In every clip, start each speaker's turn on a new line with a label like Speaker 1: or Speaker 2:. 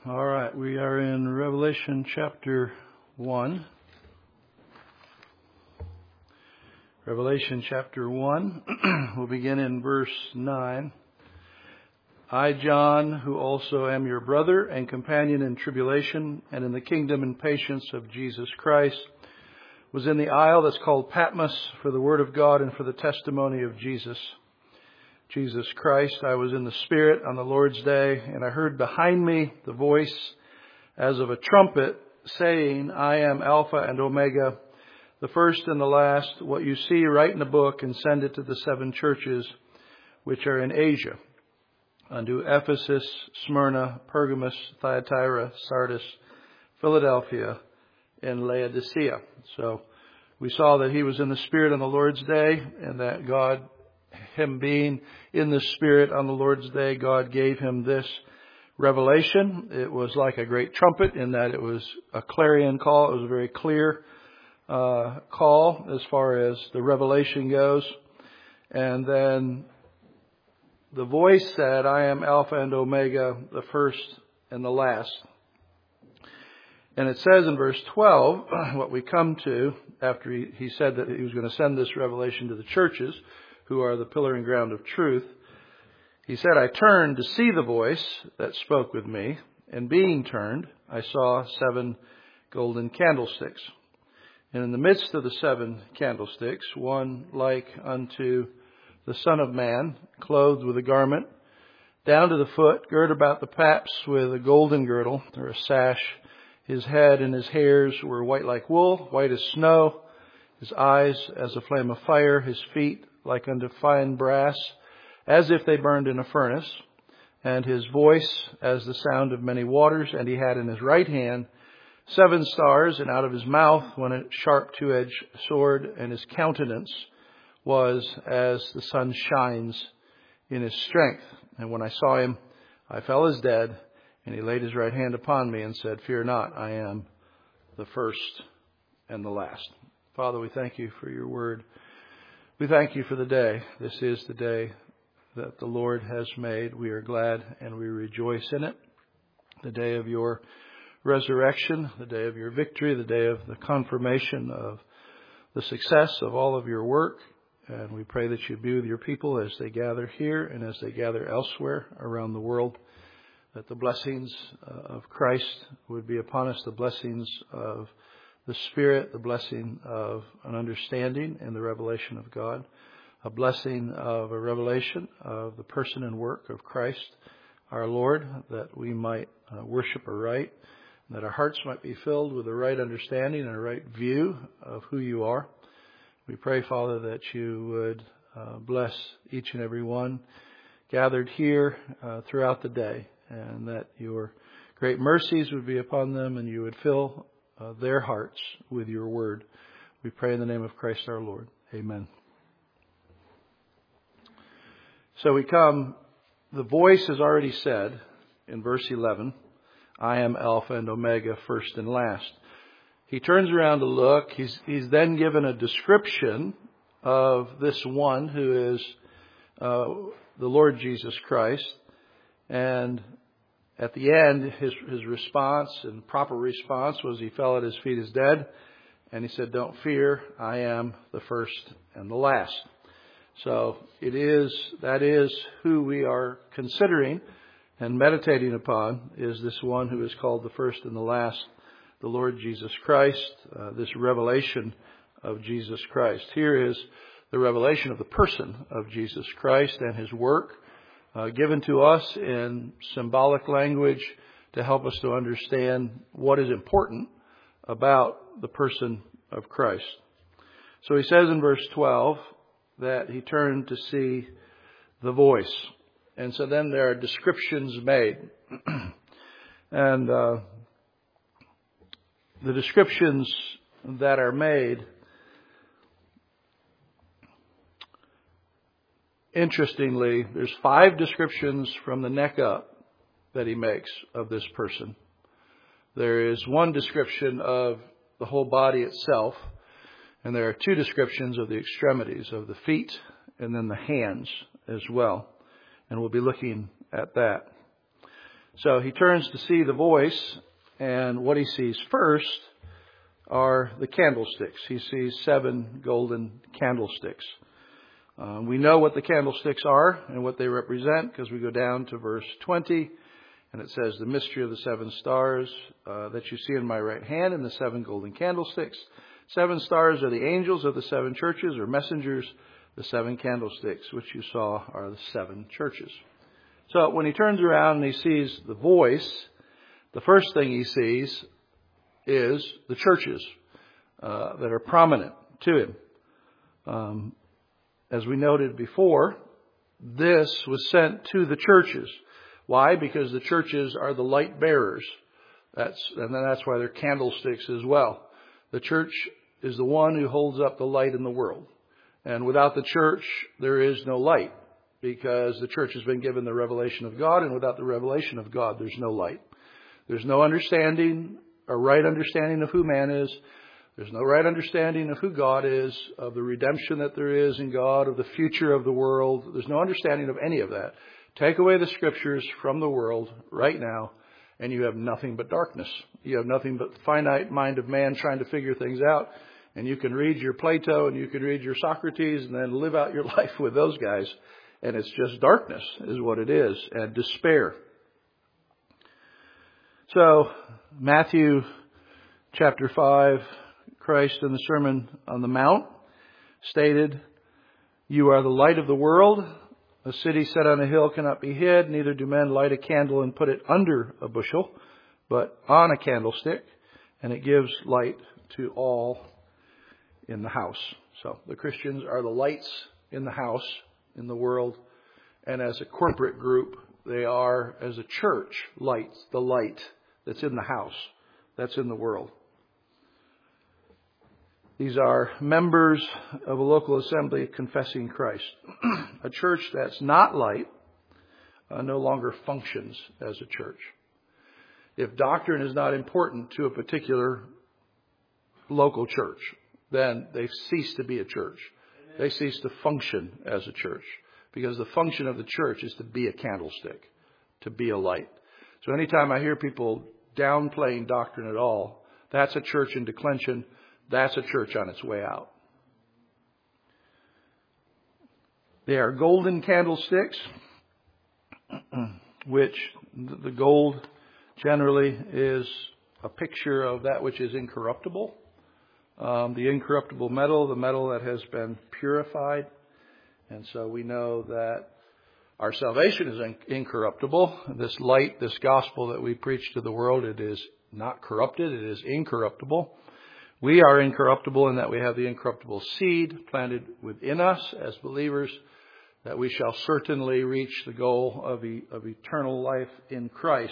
Speaker 1: All right, we are in Revelation chapter 1. Revelation chapter 1, we'll begin in verse 9. I, John, who also am your brother and companion in tribulation and in the kingdom and patience of Jesus Christ, was in the isle that's called Patmos for the word of God and for the testimony of Jesus Christ. I was in the Spirit on the Lord's day, and I heard behind me the voice as of a trumpet saying, I am Alpha and Omega, the first and the last. What you see, write in a book and send it to the 7 churches which are in Asia, unto Ephesus, Smyrna, Pergamos, Thyatira, Sardis, Philadelphia, and Laodicea. So we saw that he was in the Spirit on the Lord's day, and that God, him being in the Spirit on the Lord's day, God gave him this revelation. It was like a great trumpet in that it was a clarion call. It was a very clear call as far as the revelation goes. And then the voice said, I am Alpha and Omega, the first and the last. And it says in verse 12, what we come to after he said that he was going to send this revelation to the churches, who are the pillar and ground of truth. He said, I turned to see the voice that spoke with me, and being turned, I saw 7 golden candlesticks. And in the midst of the 7 candlesticks, one like unto the Son of Man, clothed with a garment, down to the foot, girt about the paps with a golden girdle, or a sash. His head and his hairs were white like wool, white as snow. His eyes as a flame of fire, his feet like unto fine brass, as if they burned in a furnace, and his voice as the sound of many waters. And he had in his right hand 7 stars, and out of his mouth went a sharp 2-edged sword, and his countenance was as the sun shines in his strength. And when I saw him, I fell as dead, and he laid his right hand upon me and said, Fear not, I am the first and the last. Father, we thank you for your word. We thank you for the day. This is the day that the Lord has made. We are glad and we rejoice in it. The day of your resurrection, the day of your victory, the day of the confirmation of the success of all of your work. And we pray that you be with your people as they gather here and as they gather elsewhere around the world, that the blessings of Christ would be upon us, the blessings of the Spirit, the blessing of an understanding and the revelation of God, a blessing of a revelation of the person and work of Christ, our Lord, that we might worship aright, that our hearts might be filled with a right understanding and a right view of who you are. We pray, Father, that you would bless each and every one gathered here throughout the day, and that your great mercies would be upon them and you would fill their hearts with your word. We pray in the name of Christ our Lord. Amen. So we come, the voice has already said in verse 11, I am Alpha and Omega, first and last. He turns around to look. He's then given a description of this one who is the Lord Jesus Christ. And at the end, his response and proper response was he fell at his feet as dead. And he said, don't fear, I am the first and the last. So that is who we are considering and meditating upon, is this one who is called the first and the last, the Lord Jesus Christ, this revelation of Jesus Christ. Here is the revelation of the person of Jesus Christ and his work, given to us in symbolic language to help us to understand what is important about the person of Christ. So he says in verse 12 that he turned to see the voice. And so then there are descriptions made. And the descriptions that are made, interestingly, there's 5 descriptions from the neck up that he makes of this person. There is 1 description of the whole body itself, and there are 2 descriptions of the extremities, of the feet and then the hands as well. And we'll be looking at that. So he turns to see the voice, and what he sees first are the candlesticks. He sees 7 golden candlesticks. We know what the candlesticks are and what they represent because we go down to verse 20, and it says, the mystery of the 7 stars that you see in my right hand and the 7 golden candlesticks. 7 stars are the angels of the 7 churches, or messengers. The 7 candlesticks, which you saw, are the 7 churches. So when he turns around and he sees the voice, the first thing he sees is the churches that are prominent to him. As we noted before, this was sent to the churches. Why? Because the churches are the light bearers. That's why they're candlesticks as well. The church is the one who holds up the light in the world. And without the church, there is no light, because the church has been given the revelation of God, and without the revelation of God, there's no light. There's no understanding, a right understanding of who man is. There's no right understanding of who God is, of the redemption that there is in God, of the future of the world. There's no understanding of any of that. Take away the scriptures from the world right now, and you have nothing but darkness. You have nothing but the finite mind of man trying to figure things out. And you can read your Plato and you can read your Socrates and then live out your life with those guys. And it's just darkness is what it is, and despair. So, Matthew chapter 5, Christ in the Sermon on the Mount stated, you are the light of the world. A city set on a hill cannot be hid. Neither do men light a candle and put it under a bushel, but on a candlestick. And it gives light to all in the house. So the Christians are the lights in the house, in the world. And as a corporate group, they are, as a church, lights, the light that's in the house, that's in the world. These are members of a local assembly confessing Christ. A church that's not light no longer functions as a church. If doctrine is not important to a particular local church, then they cease to be a church. They cease to function as a church, because the function of the church is to be a candlestick, to be a light. So anytime I hear people downplaying doctrine at all, that's a church in declension. That's a church on its way out. They are golden candlesticks, which the gold generally is a picture of that which is incorruptible. The incorruptible metal, the metal that has been purified. And so we know that our salvation is incorruptible. This light, this gospel that we preach to the world, it is not corrupted. It is incorruptible. We are incorruptible in that we have the incorruptible seed planted within us as believers, that we shall certainly reach the goal of eternal life in Christ.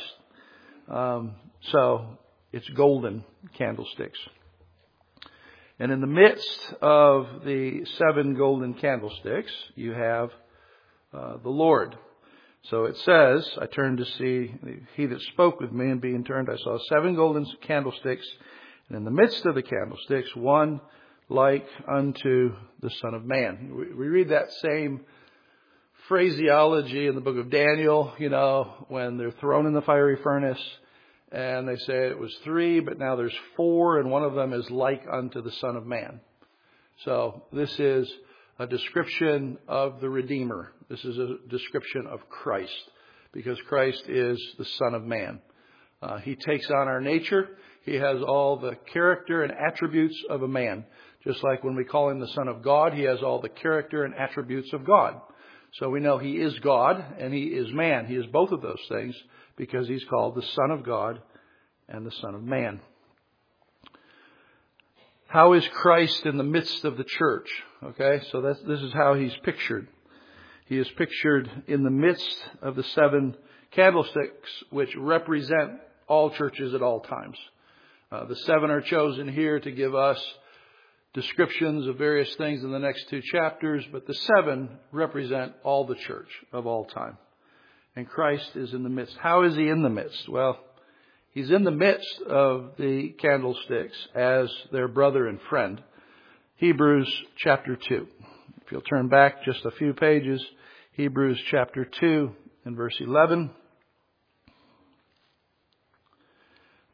Speaker 1: So it's golden candlesticks. And in the midst of the 7 golden candlesticks, you have the Lord. So it says, I turned to see he that spoke with me, and being turned, I saw 7 golden candlesticks, and in the midst of the candlesticks, one like unto the Son of Man. We read that same phraseology in the book of Daniel, when they're thrown in the fiery furnace. And they say it was 3, but now there's 4, and one of them is like unto the Son of Man. So this is a description of the Redeemer. This is a description of Christ, because Christ is the Son of Man. He takes on our nature. He has all the character and attributes of a man. Just like when we call him the Son of God, he has all the character and attributes of God. So we know he is God and he is man. He is both of those things, because he's called the Son of God and the Son of Man. How is Christ in the midst of the church? Okay, so this is how he's pictured. He is pictured in the midst of the 7 candlesticks, which represent all churches at all times. The 7 are chosen here to give us descriptions of various things in the next 2 chapters, but the 7 represent all the church of all time. And Christ is in the midst. How is he in the midst? Well, he's in the midst of the candlesticks as their brother and friend. Hebrews chapter 2. If you'll turn back just a few pages, Hebrews chapter 2 and verse 11.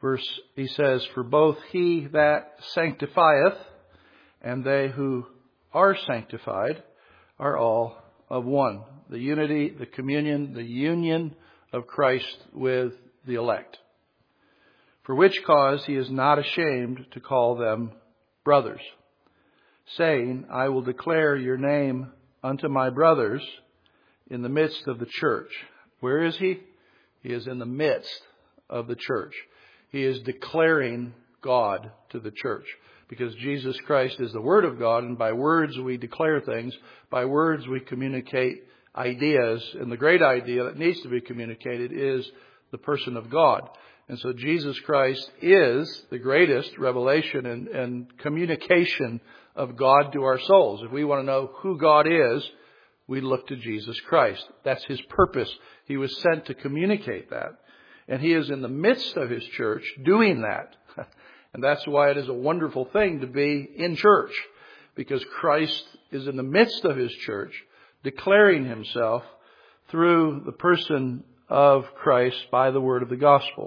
Speaker 1: He says, "For both he that sanctifieth and they who are sanctified are all of one." The unity, the communion, the union of Christ with the elect. "For which cause he is not ashamed to call them brothers, saying, I will declare your name unto my brothers in the midst of the church." Where is he? He is in the midst of the church. He is declaring God to the church, because Jesus Christ is the Word of God, and by words we declare things. By words we communicate ideas, and the great idea that needs to be communicated is the person of God. And so Jesus Christ is the greatest revelation and communication of God to our souls. If we want to know who God is, we look to Jesus Christ. That's His purpose. He was sent to communicate that. And He is in the midst of His church doing that. And that's why it is a wonderful thing to be in church, because Christ is in the midst of His church, declaring Himself through the person of Christ by the word of the gospel.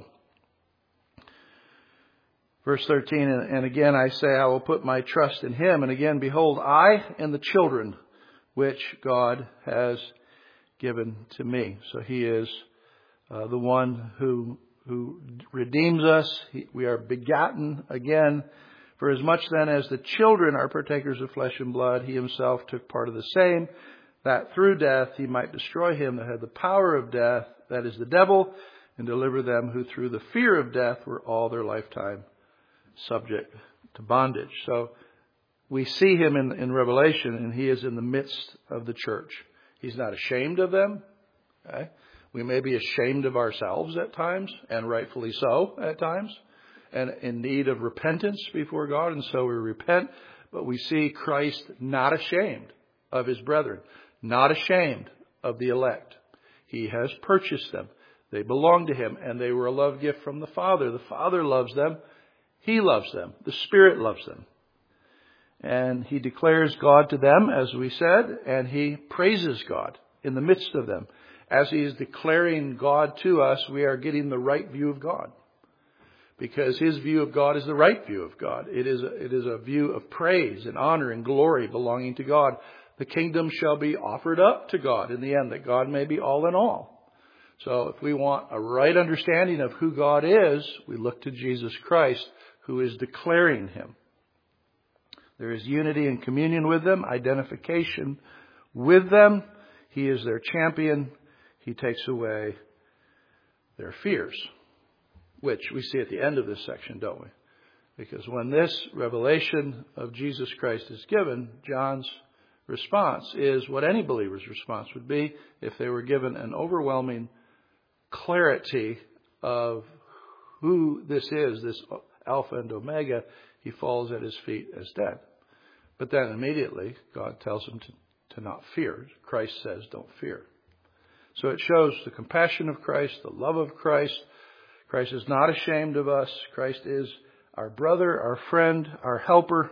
Speaker 1: Verse 13, "And again I say, I will put my trust in Him. And again, behold, I and the children which God has given to me." So He is the one who redeems us. We are begotten again. "For as much then as the children are partakers of flesh and blood, He Himself took part of the same, that through death He might destroy him that had the power of death, that is the devil, and deliver them who through the fear of death were all their lifetime subject to bondage." So we see Him in Revelation, and He is in the midst of the church. He's not ashamed of them. Okay? We may be ashamed of ourselves at times, and rightfully so at times, and in need of repentance before God, and so we repent. But we see Christ not ashamed of His brethren, not ashamed of the elect. He has purchased them. They belong to Him, and they were a love gift from the Father. The Father loves them. He loves them. The Spirit loves them. And He declares God to them, as we said, and He praises God in the midst of them. As He is declaring God to us, we are getting the right view of God, because His view of God is the right view of God. It is a view of praise and honor and glory belonging to God. The kingdom shall be offered up to God in the end, that God may be all in all. So if we want a right understanding of who God is, we look to Jesus Christ, who is declaring Him. There is unity and communion with them, identification with them. He is their champion. He takes away their fears, which we see at the end of this section, don't we? Because when this revelation of Jesus Christ is given, John's response is what any believer's response would be if they were given an overwhelming clarity of who this is, this Alpha and Omega. He falls at His feet as dead. But then immediately God tells him to not fear. Christ says, don't fear. So it shows the compassion of Christ, the love of Christ. Christ is not ashamed of us. Christ is our brother, our friend, our helper.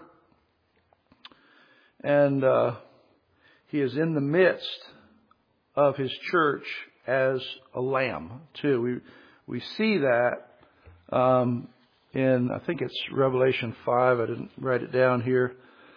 Speaker 1: And He is in the midst of His church as a lamb, too. We see that in, I think it's Revelation 5. I didn't write it down here.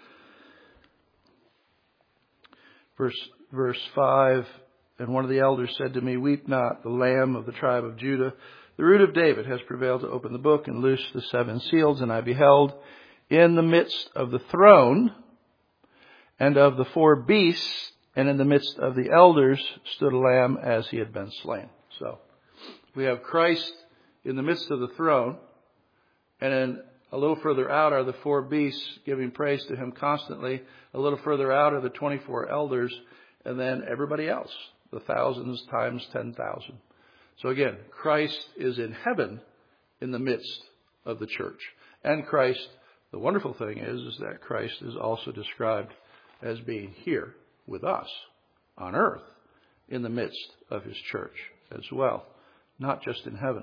Speaker 1: Verse 5, "And one of the elders said to me, Weep not, the Lamb of the tribe of Judah, the root of David, has prevailed to open the book and loose the 7 seals. And I beheld in the midst of the throne and of the 4 beasts, and in the midst of the elders, stood a lamb as he had been slain." So we have Christ in the midst of the throne, and then a little further out are the 4 beasts giving praise to Him constantly. A little further out are the 24 elders, and then everybody else, the thousands times 10,000. So again, Christ is in heaven in the midst of the church. And Christ, the wonderful thing is that Christ is also described as being here with us on earth in the midst of His church as well, not just in heaven.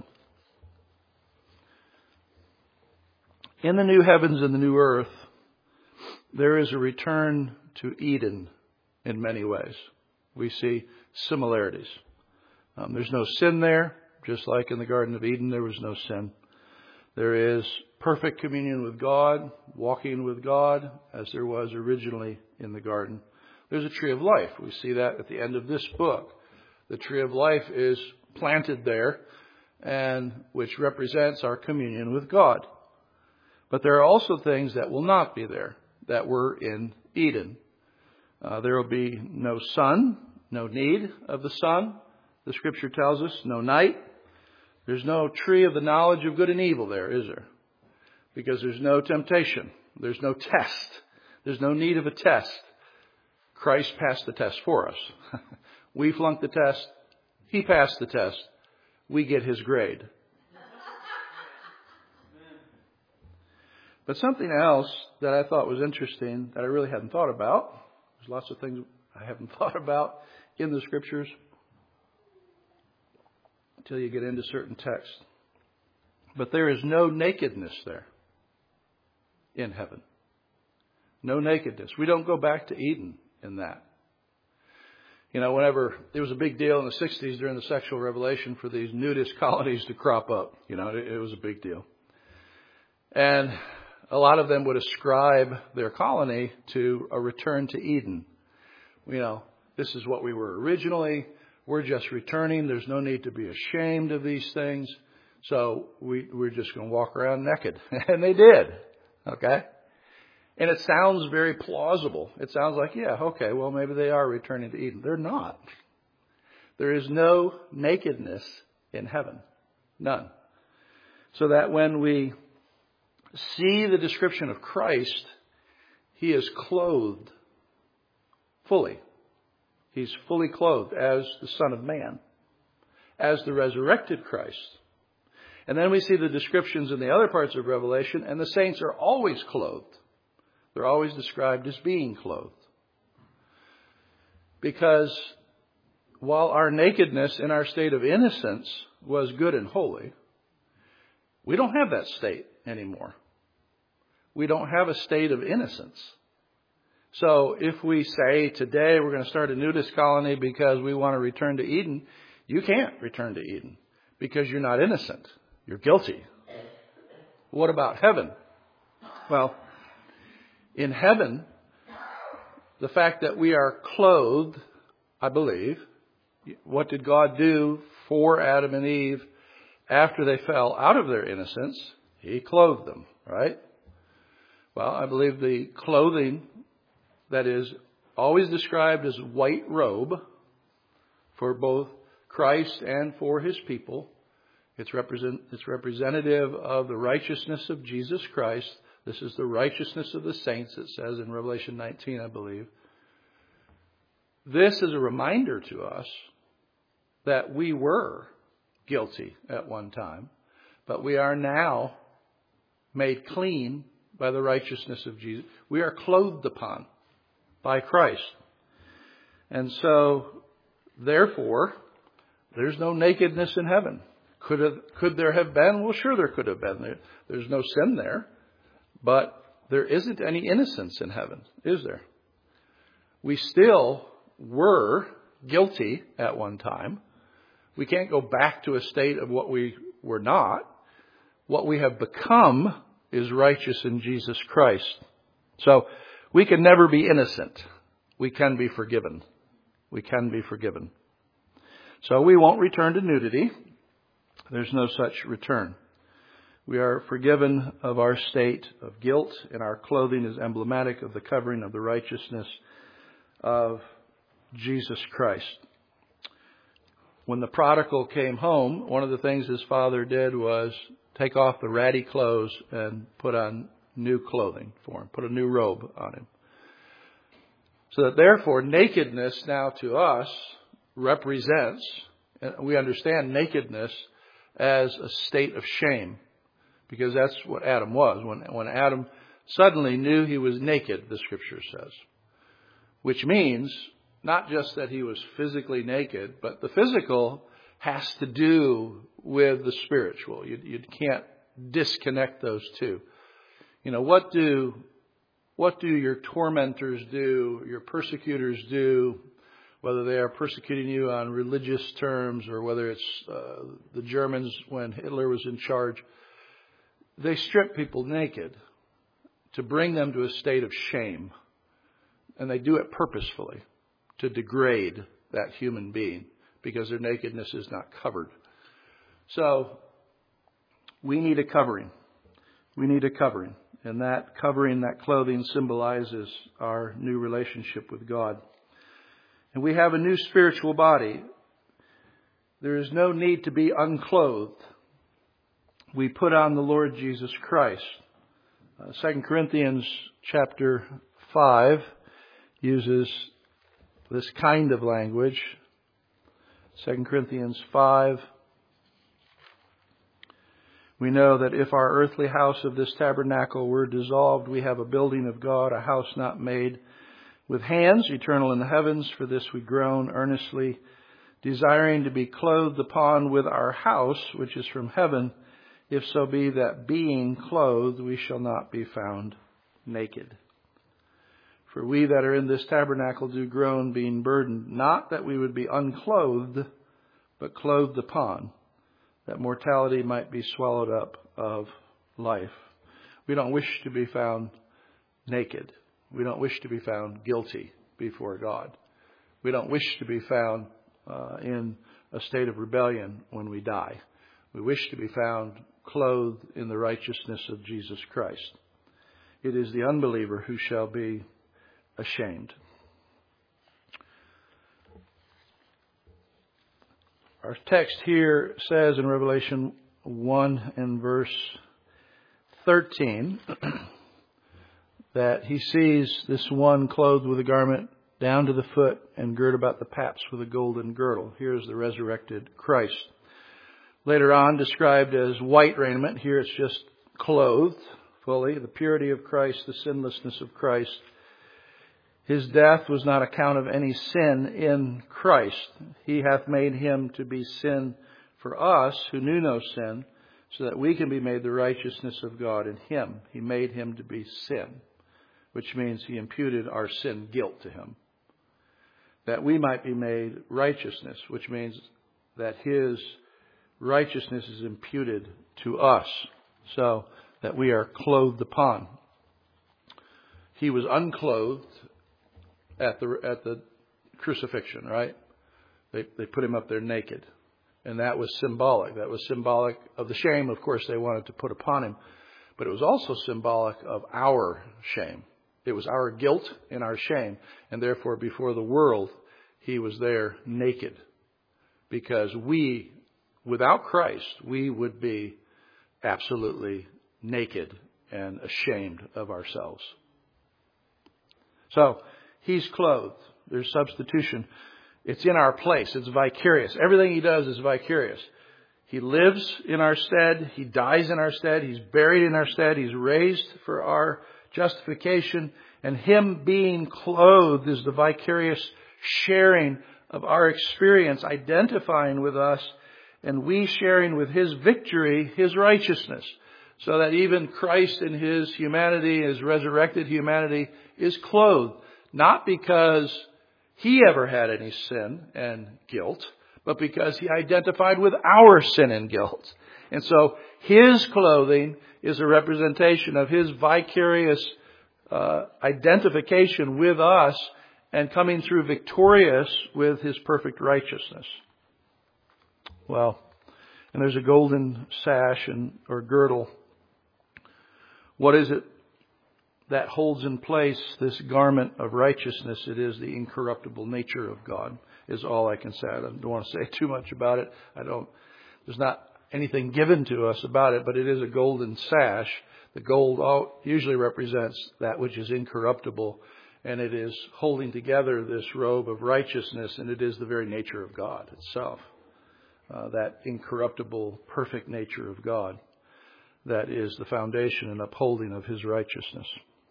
Speaker 1: In the new heavens and the new earth, there is a return to Eden in many ways. We see similarities. There's no sin there, just like in the Garden of Eden there was no sin. There is perfect communion with God, walking with God, as there was originally in the garden. There's a tree of life. We see that at the end of this book. The tree of life is planted there, and which represents our communion with God. But there are also things that will not be there, that were in Eden. There will be no sun, no need of the sun. The Scripture tells us, no night. There's no tree of the knowledge of good and evil there, is there? Because there's no temptation. There's no test. There's no need of a test. Christ passed the test for us. We flunked the test. He passed the test. We get his grade. But something else that I thought was interesting that I really hadn't thought about. There's lots of things I haven't thought about in the Scriptures until you get into certain texts. But there is no nakedness there in heaven. No nakedness. We don't go back to Eden in that. You know, whenever there was a big deal in the 60s during the sexual revelation for these nudist colonies to crop up. You know, it was a big deal. And a lot of them would ascribe their colony to a return to Eden. You know, this is what we were originally. We're just returning. There's no need to be ashamed of these things. So we're just going to walk around naked. And they did. Okay? And it sounds very plausible. It sounds like, yeah, okay, well, maybe they are returning to Eden. They're not. There is no nakedness in heaven. None. So that when we see the description of Christ, he is clothed fully. He's fully clothed as the Son of Man, as the resurrected Christ. And then we see the descriptions in the other parts of Revelation, and the saints are always clothed. They're always described as being clothed. Because while our nakedness in our state of innocence was good and holy, we don't have that state anymore. We don't have a state of innocence. So if we say today we're going to start a nudist colony because we want to return to Eden, you can't return to Eden because you're not innocent. You're guilty. What about heaven? Well, in heaven, the fact that we are clothed, I believe, what did God do for Adam and Eve after they fell out of their innocence? He clothed them, right? Well, I believe the clothing that is always described as white robe for both Christ and for his people. It's representative of the righteousness of Jesus Christ. This is the righteousness of the saints, it says in Revelation 19, I believe. This is a reminder to us that we were guilty at one time, but we are now made clean by the righteousness of Jesus. We are clothed upon by Christ. And so, therefore, there's no nakedness in heaven. Could there have been? Well, sure there could have been. There's no sin there. But there isn't any innocence in heaven, is there? We still were guilty at one time. We can't go back to a state of what we were not. What we have become is righteous in Jesus Christ. So we can never be innocent. We can be forgiven. We can be forgiven. So we won't return to nudity. There's no such return. We are forgiven of our state of guilt, and our clothing is emblematic of the covering of the righteousness of Jesus Christ. When the prodigal came home, one of the things his father did was take off the ratty clothes and put on new clothing for him, put a new robe on him. So that therefore nakedness now to us represents, we understand nakedness as a state of shame, because that's what Adam was. When Adam suddenly knew he was naked, the Scripture says, which means not just that he was physically naked, but the physical has to do with the spiritual. You can't disconnect those two. You know, what do your tormentors do, your persecutors do, whether they are persecuting you on religious terms or whether it's the Germans when Hitler was in charge? they strip people naked to bring them to a state of shame. And they do it purposefully to degrade that human being because their nakedness is not covered. So we need a covering. We need a covering. And that covering, that clothing symbolizes our new relationship with God. And we have a new spiritual body. There is no need to be unclothed. We put on the Lord Jesus Christ. 2 Corinthians chapter 5 uses this kind of language. 2 Corinthians 5. We know that if our earthly house of this tabernacle were dissolved, we have a building of God, a house not made with hands, eternal in the heavens. For this we groan earnestly, desiring to be clothed upon with our house, which is from heaven, if so be that being clothed, we shall not be found naked. For we that are in this tabernacle do groan, being burdened, not that we would be unclothed, but clothed upon, that mortality might be swallowed up of life. We don't wish to be found naked. We don't wish to be found guilty before God. We don't wish to be found in a state of rebellion when we die. We wish to be found clothed in the righteousness of Jesus Christ. It is the unbeliever who shall be ashamed. Our text here says in Revelation 1 and verse 13 that he sees this one clothed with a garment down to the foot and girt about the paps with a golden girdle. Here's the resurrected Christ. Later on described as white raiment. Here it's just clothed fully. The purity of Christ, the sinlessness of Christ. His death was not account of any sin in Christ. He hath made him to be sin for us who knew no sin, so that we can be made the righteousness of God in him. He made him to be sin, which means he imputed our sin guilt to him. That we might be made righteousness, which means that his righteousness is imputed to us, so that we are clothed upon. He was unclothed at the crucifixion, right? They put him up there naked. And that was symbolic. That was symbolic of the shame, of course, they wanted to put upon him. But it was also symbolic of our shame. It was our guilt and our shame. And therefore, before the world, he was there naked. Because we, without Christ, we would be absolutely naked and ashamed of ourselves. So, he's clothed. There's substitution. It's in our place. It's vicarious. Everything he does is vicarious. He lives in our stead. He dies in our stead. He's buried in our stead. He's raised for our justification. And him being clothed is the vicarious sharing of our experience, identifying with us, and we sharing with his victory, his righteousness. So that even Christ in his humanity, his resurrected humanity, is clothed. Not because he ever had any sin and guilt, but because he identified with our sin and guilt. And so his clothing is a representation of his vicarious identification with us and coming through victorious with his perfect righteousness. Well, and there's a golden sash or girdle. What is it that holds in place this garment of righteousness? It is the incorruptible nature of God, is all I can say. I don't want to say too much about it. There's not anything given to us about it, but it is a golden sash. The gold usually represents that which is incorruptible, and it is holding together this robe of righteousness, and it is the very nature of God itself. That incorruptible, perfect nature of God. That is the foundation and upholding of his righteousness.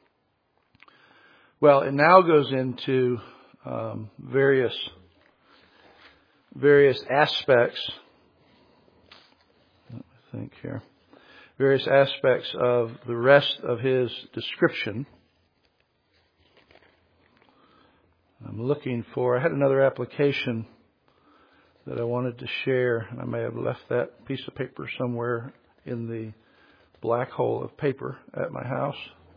Speaker 1: Well, it now goes into various aspects. Let me think here. Various aspects of the rest of his description. I had another application that I wanted to share, and I may have left that piece of paper somewhere in the black hole of paper at my house.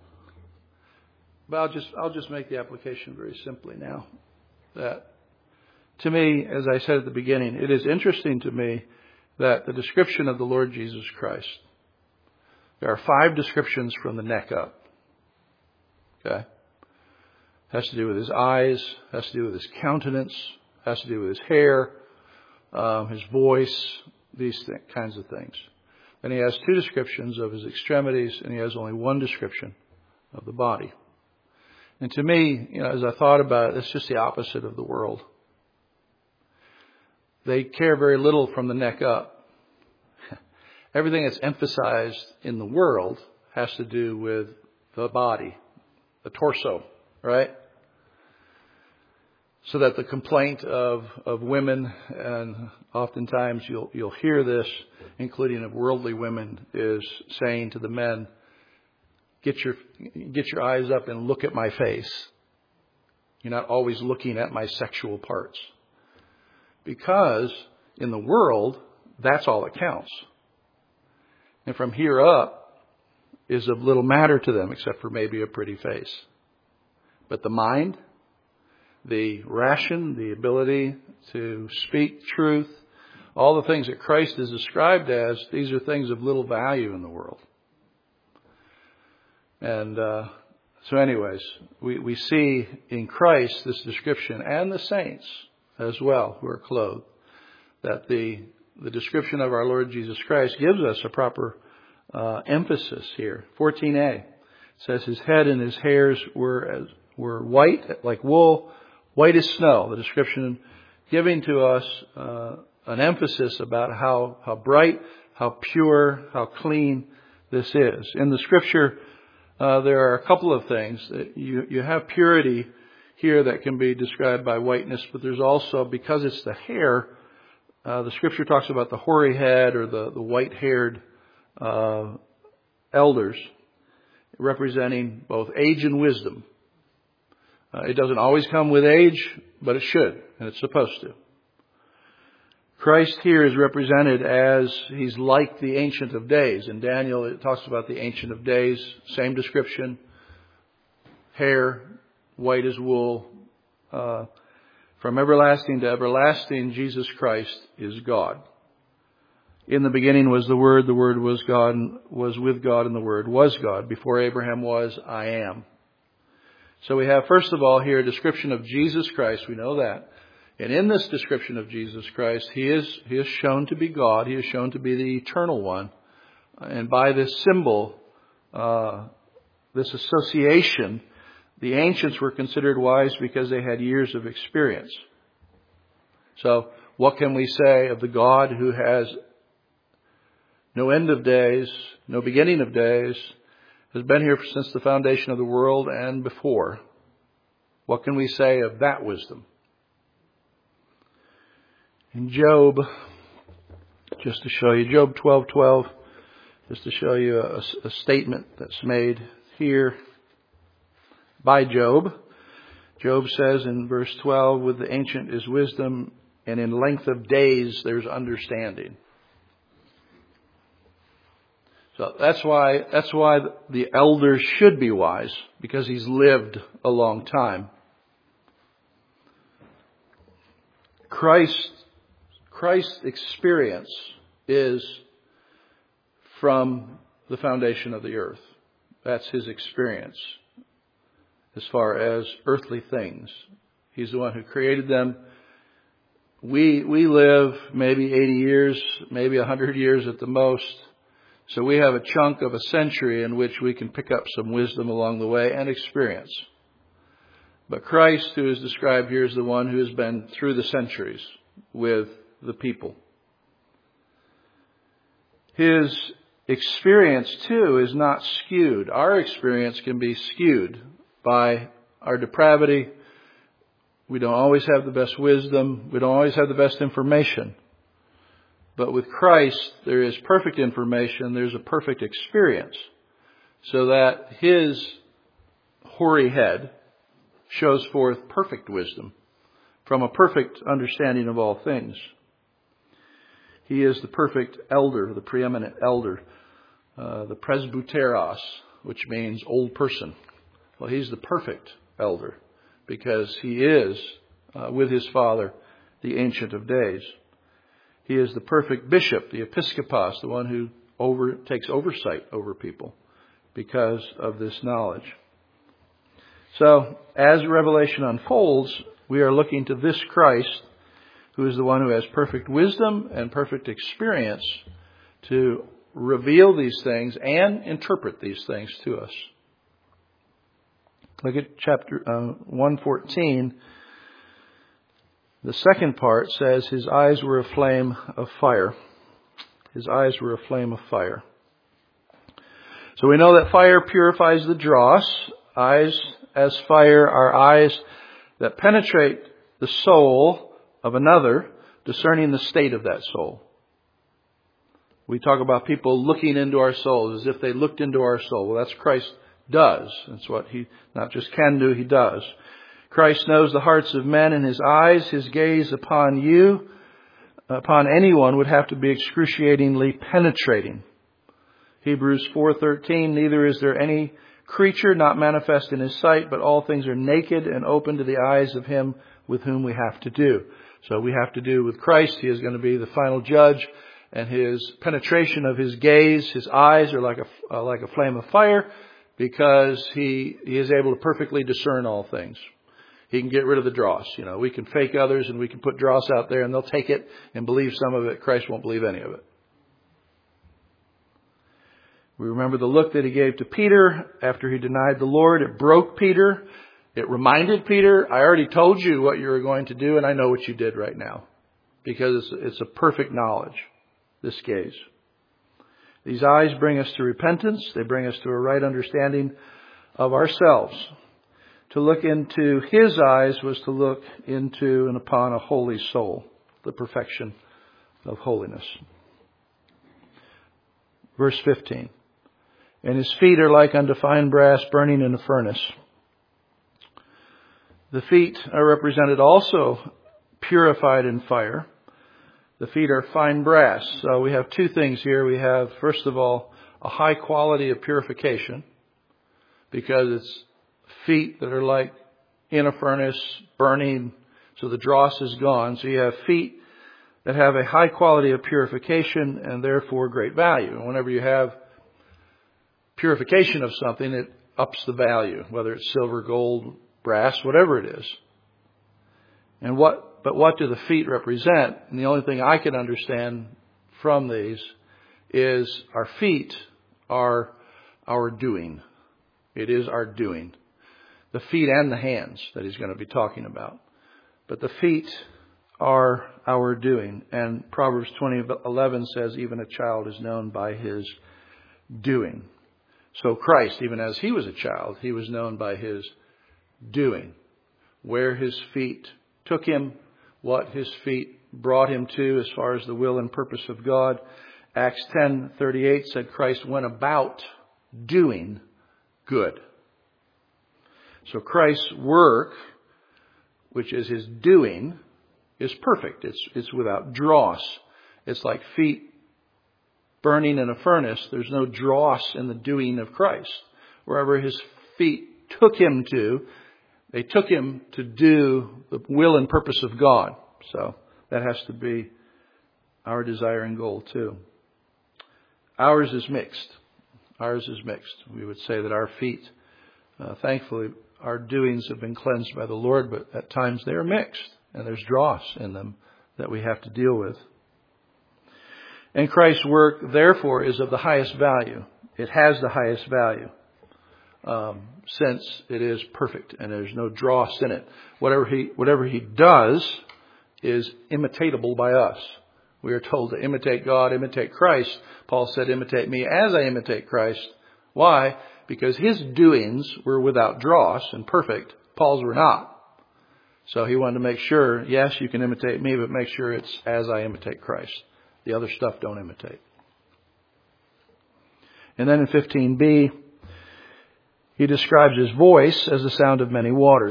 Speaker 1: But I'll just make the application very simply now. That, to me, as I said at the beginning, it is interesting to me that the description of the Lord Jesus Christ, there are 5 descriptions from the neck up. Okay? Has to do with his eyes, has to do with his countenance, has to do with his hair, his voice, these kinds of things. Then he has 2 descriptions of his extremities, and he has only 1 description of the body. And to me, as I thought about it, it's just the opposite of the world. They care very little from the neck up. Everything that's emphasized in the world has to do with the body, the torso, right? So that the complaint of women, and oftentimes you'll hear this, including of worldly women, is saying to the men, get your eyes up and look at my face. You're not always looking at my sexual parts. Because in the world, that's all that counts. And from here up is of little matter to them except for maybe a pretty face. But the mind, the ration, the ability to speak truth, all the things that Christ is described as, these are things of little value in the world. And so anyways, we see in Christ this description, and the saints as well who are clothed, that the description of our Lord Jesus Christ gives us a proper emphasis here. 14a says his head and his hairs were white like wool, white as snow. The description giving to us an emphasis about how bright, how pure, how clean this is. In the Scripture, there are a couple of things. You have purity here that can be described by whiteness, but there's also, because it's the hair, the Scripture talks about the hoary head or the white-haired elders, representing both age and wisdom. It doesn't always come with age, but it should, and it's supposed to. Christ here is represented as he's like the Ancient of Days. In Daniel, it talks about the Ancient of Days, same description, hair, white as wool. From everlasting to everlasting, Jesus Christ is God. In the beginning was the Word was God, and was with God, and the Word was God. Before Abraham was, I am. So we have, first of all, here a description of Jesus Christ. We know that. And in this description of Jesus Christ, he is shown to be God. He is shown to be the eternal one. And by this symbol, this association, the ancients were considered wise because they had years of experience. So what can we say of the God who has no end of days, no beginning of days, has been here since the foundation of the world and before? What can we say of that wisdom? In Job, just to show you, Job 12:12, just to show you a statement that's made here by Job. Job says in verse 12, with the ancient is wisdom, and in length of days there's understanding. So that's why the elder should be wise, because he's lived a long time. Christ's experience is from the foundation of the earth. That's his experience as far as earthly things. He's the one who created them. We live maybe 80 years, maybe 100 years at the most. So we have a chunk of a century in which we can pick up some wisdom along the way and experience. But Christ, who is described here, is the one who has been through the centuries with the people. His experience, too, is not skewed. Our experience can be skewed by our depravity. We don't always have the best wisdom. We don't always have the best information. But with Christ, there is perfect information. There's a perfect experience. So that his hoary head shows forth perfect wisdom from a perfect understanding of all things. He is the perfect elder, the preeminent elder. the presbyteros, which means old person. Well, he's the perfect elder because he is, with his Father, the Ancient of Days. He is the perfect bishop, the episkopos, the one who takes oversight over people because of this knowledge. So, as Revelation unfolds, we are looking to this Christ, who is the one who has perfect wisdom and perfect experience to reveal these things and interpret these things to us. Look at chapter 1:14. The second part says, his eyes were a flame of fire. His eyes were a flame of fire. So we know that fire purifies the dross. Eyes as fire are eyes that penetrate the soul of another, discerning the state of that soul. We talk about people looking into our souls as if they looked into our soul. Well, that's Christ does. That's what he not just can do, he does. Christ knows the hearts of men, and his eyes, his gaze upon you, upon anyone, would have to be excruciatingly penetrating. Hebrews 4:13, neither is there any creature not manifest in his sight, but all things are naked and open to the eyes of him with whom we have to do. So we have to do with Christ. He is going to be the final judge, and his penetration of his gaze, his eyes are like a flame of fire, because he is able to perfectly discern all things. He can get rid of the dross. We can fake others and we can put dross out there and they'll take it and believe some of it. Christ won't believe any of it. We remember the look that he gave to Peter after he denied the Lord. It broke Peter. It reminded Peter, I already told you what you were going to do and I know what you did right now. Because it's a perfect knowledge, this gaze. These eyes bring us to repentance. They bring us to a right understanding of ourselves. To look into his eyes was to look into and upon a holy soul, the perfection of holiness. Verse 15. And his feet are like unto fine brass burning in a furnace. The feet are represented also purified in fire. The feet are fine brass. So we have two things here. We have, first of all, a high quality of purification, because it's feet that are like in a furnace burning, so the dross is gone. So you have feet that have a high quality of purification and therefore great value. And whenever you have purification of something, it ups the value, whether it's silver, gold, brass, whatever it is. But what do the feet represent? And the only thing I can understand from these is our feet are our doing. It is our doing. The feet and the hands that he's going to be talking about. But the feet are our doing. And Proverbs 20:11 says, even a child is known by his doing. So Christ, even as he was a child, he was known by his doing. Where his feet took him, what his feet brought him to as far as the will and purpose of God. Acts 10:38 said Christ went about doing good. So Christ's work, which is his doing, is perfect. It's without dross. It's like feet burning in a furnace. There's no dross in the doing of Christ. Wherever his feet took him to, they took him to do the will and purpose of God. So that has to be our desire and goal too. Ours is mixed. Ours is mixed. We would say that our feet, thankfully, our doings have been cleansed by the Lord, but at times they are mixed and there's dross in them that we have to deal with. And Christ's work, therefore, is of the highest value. It has the highest value. Since it is perfect and there's no dross in it. Whatever he does is imitatable by us. We are told to imitate God, imitate Christ. Paul said, imitate me as I imitate Christ. Why? Because his doings were without dross and perfect. Paul's were not. So he wanted to make sure, yes, you can imitate me, but make sure it's as I imitate Christ. The other stuff don't imitate. And then in 15b, he describes his voice as the sound of many waters.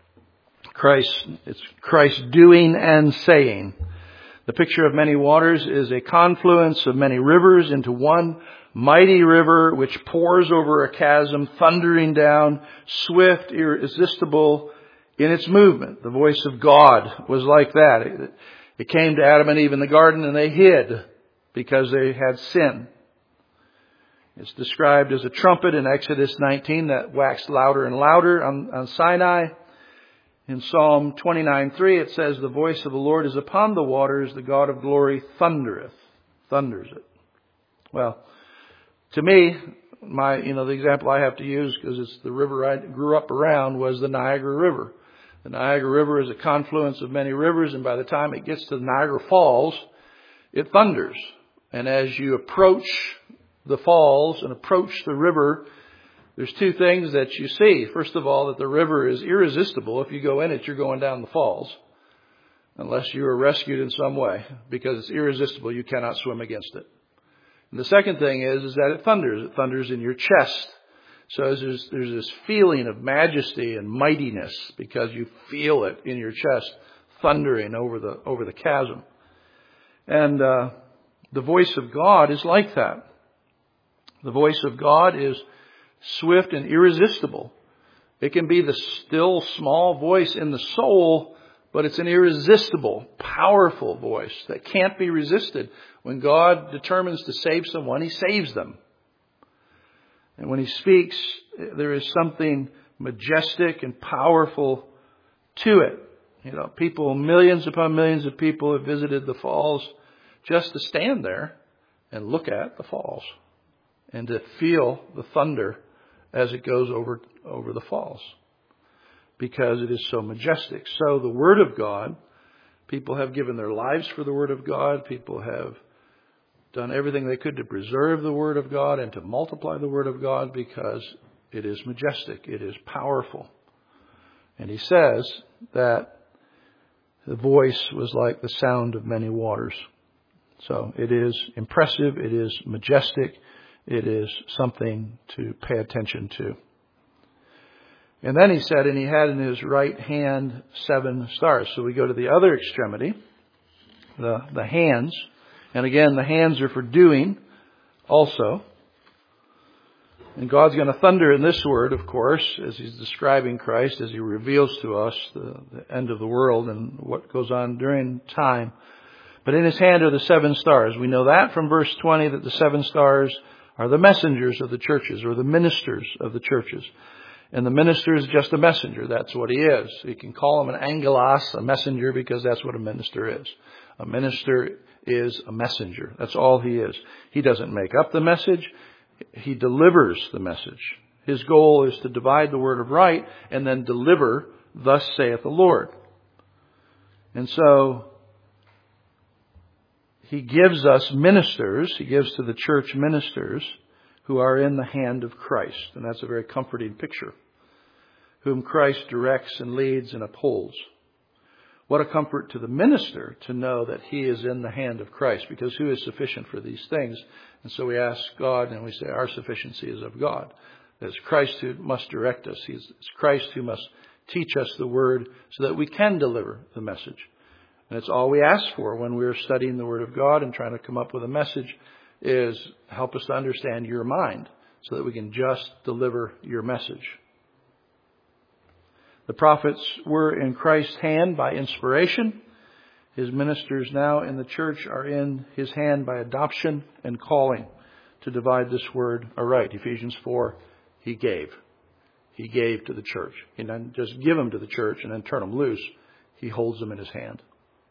Speaker 1: It's Christ doing and saying. The picture of many waters is a confluence of many rivers into one mighty river which pours over a chasm, thundering down, swift, irresistible in its movement. The voice of God was like that. It came to Adam and Eve in the garden, and they hid because they had sin. It's described as a trumpet in Exodus 19 that waxed louder and louder on Sinai. In Psalm 29:3 it says, the voice of the Lord is upon the waters, the God of glory thunders it. Well, to me, the example I have to use, because it's the river I grew up around, was the Niagara River. The Niagara River is a confluence of many rivers, and by the time it gets to the Niagara Falls, it thunders. And as you approach the falls and approach the river, there's two things that you see. First of all, that the river is irresistible. If you go in it, you're going down the falls, unless you are rescued in some way, because it's irresistible. You cannot swim against it. And the second thing is that it thunders. It thunders in your chest. So there's this feeling of majesty and mightiness because you feel it in your chest, thundering over the chasm. And the voice of God is like that. The voice of God is swift and irresistible. It can be the still small voice in the soul, but it's an irresistible, powerful voice that can't be resisted. When God determines to save someone, He saves them. And when He speaks, there is something majestic and powerful to it. Millions upon millions of people have visited the falls just to stand there and look at the falls and to feel the thunder as it goes over the falls, because it is so majestic. So the Word of God, people have given their lives for the Word of God. People have done everything they could to preserve the Word of God and to multiply the Word of God, because it is majestic. It is powerful. And he says that the voice was like the sound of many waters. So it is impressive. It is majestic. It is something to pay attention to. And then he said, and he had in his right hand 7 stars. So we go to the other extremity, the hands. And again, the hands are for doing also. And God's going to thunder in this word, of course, as He's describing Christ, as He reveals to us the end of the world and what goes on during time. But in His hand are the 7 stars. We know that from verse 20, that the 7 stars are the messengers of the churches, or the ministers of the churches. And the minister is just a messenger. That's what he is. You can call him an angelos, a messenger, because that's what a minister is. A minister is a messenger. That's all he is. He doesn't make up the message. He delivers the message. His goal is to divide the word of right and then deliver, thus saith the Lord. And so He gives us ministers. He gives to the church ministers who are in the hand of Christ. And that's a very comforting picture. Whom Christ directs and leads and upholds. What a comfort to the minister to know that he is in the hand of Christ, because who is sufficient for these things? And so we ask God, and we say our sufficiency is of God. It's Christ who must direct us. It's Christ who must teach us the word so that we can deliver the message. And it's all we ask for when we're studying the Word of God and trying to come up with a message, is help us to understand your mind so that we can just deliver your message. The prophets were in Christ's hand by inspiration. His ministers now in the church are in His hand by adoption and calling to divide this word aright. Ephesians 4, He gave. He gave to the church. He didn't just give them to the church and then turn them loose. He holds them in His hand.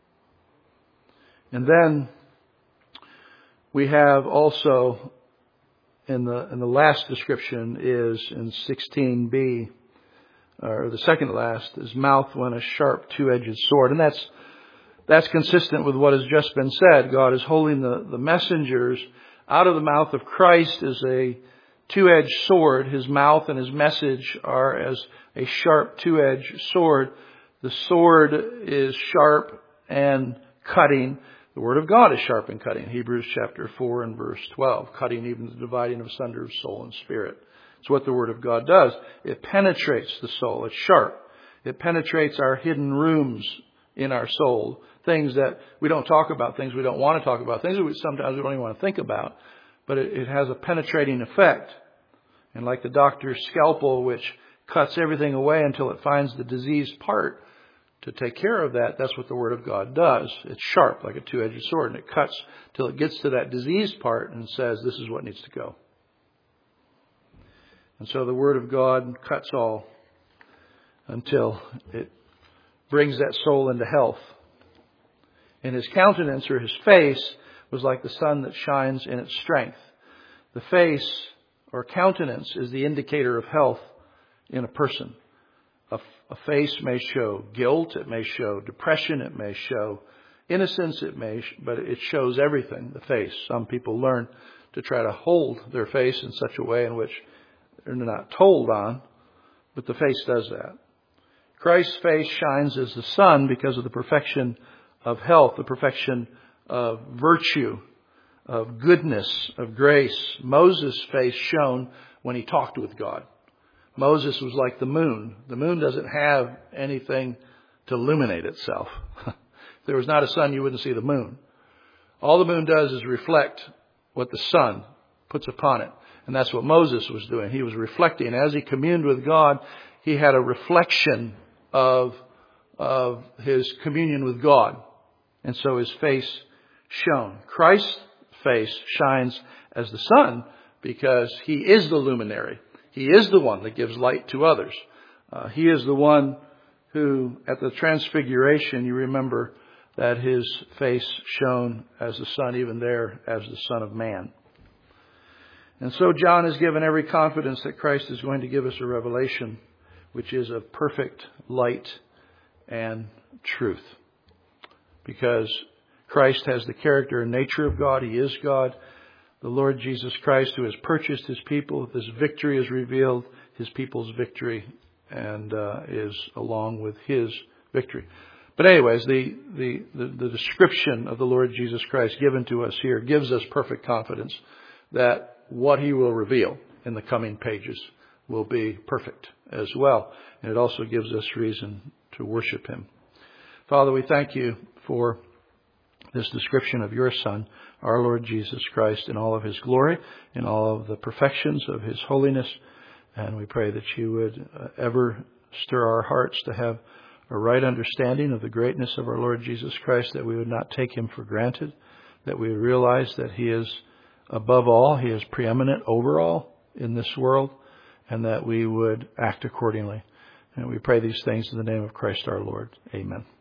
Speaker 1: And then we have also in the last description is in 16b, or the second to last, his mouth went a sharp two-edged sword. And that's consistent with what has just been said. God is holding the messengers out of the mouth of Christ as a two-edged sword. His mouth and His message are as a sharp two-edged sword. The sword is sharp and cutting. The Word of God is sharp and cutting. Hebrews chapter 4 and verse 12. Cutting even the dividing of asunder of soul and spirit. It's what the Word of God does. It penetrates the soul. It's sharp. It penetrates our hidden rooms in our soul. Things that we don't talk about. Things we don't want to talk about. Things that sometimes we don't even want to think about. but it has a penetrating effect. And like the doctor's scalpel, which cuts everything away until it finds the diseased part to take care of that, that's what the Word of God does. It's sharp, like a two-edged sword, and it cuts till it gets to that diseased part and says, this is what needs to go. And so the Word of God cuts all until it brings that soul into health. And his countenance, or his face, was like the sun that shines in its strength. The face or countenance is the indicator of health in a person. A face may show guilt, it may show depression, it may show innocence, but it shows everything, the face. Some people learn to try to hold their face in such a way in which they're not told on, but the face does that. Christ's face shines as the sun because of the perfection of health, the perfection of virtue, of goodness, of grace. Moses' face shone when he talked with God. Moses was like the moon. The moon doesn't have anything to illuminate itself. If there was not a sun, you wouldn't see the moon. All the moon does is reflect what the sun puts upon it. And that's what Moses was doing. He was reflecting. As he communed with God, he had a reflection of his communion with God. And so his face shone. Christ's face shines as the sun because he is the luminary. He is the one that gives light to others. He is the one who, at the transfiguration, you remember that his face shone as the sun, even there as the Son of Man. And so John is given every confidence that Christ is going to give us a revelation which is of perfect light and truth. Because Christ has the character and nature of God. He is God. The Lord Jesus Christ, who has purchased his people, this victory is revealed, his people's victory, and is along with his victory. But anyways, the description of the Lord Jesus Christ given to us here gives us perfect confidence that what he will reveal in the coming pages will be perfect as well. And it also gives us reason to worship him. Father, we thank you for this description of your Son, our Lord Jesus Christ, in all of his glory, in all of the perfections of his holiness. And we pray that you would ever stir our hearts to have a right understanding of the greatness of our Lord Jesus Christ, that we would not take him for granted, that we would realize that he is above all, he is preeminent over all in this world, and that we would act accordingly. And we pray these things in the name of Christ our Lord. Amen.